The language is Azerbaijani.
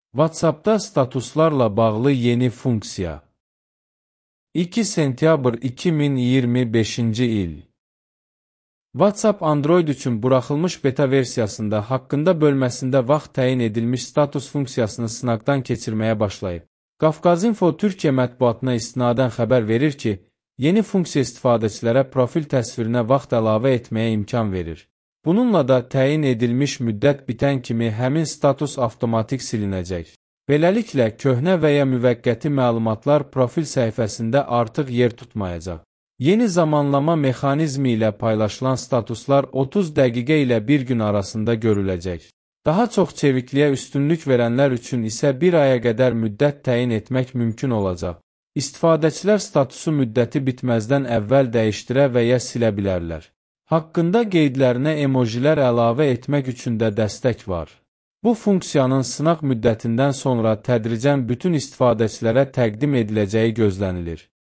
WhatsApp-da statuslarla bağlı yeni funksiya. 2 sentyabr 2025-ci il. WhatsApp Android üçün buraxılmış beta versiyasında haqqında bölməsində vaxt təyin edilmiş status funksiyasını sınaqdan keçirməyə başlayıb. Qafqazinfo Türkiyə mətbuatına istinadən xəbər verir ki, yeni funksiya istifadəçilərə profil təsvirinə vaxt əlavə etməyə imkan verir. Bununla da təyin edilmiş müddət bitən kimi həmin status avtomatik silinəcək. Beləliklə, köhnə və ya müvəqqəti məlumatlar profil səhifəsində artıq yer tutmayacaq. Yeni zamanlama mexanizmi ilə paylaşılan statuslar 30 dəqiqə ilə 1 gün arasında görüləcək. Daha çox çevikliyə üstünlük verənlər üçün isə 1 aya qədər müddət təyin etmək mümkün olacaq. İstifadəçilər statusu müddəti bitməzdən əvvəl dəyişdirə və ya silə bilərlər. Haqqında qeydlərinə emojilər əlavə etmək üçün də dəstək var. Bu funksiyanın sınaq müddətindən sonra tədricən bütün istifadəçilərə təqdim ediləcəyi gözlənilir.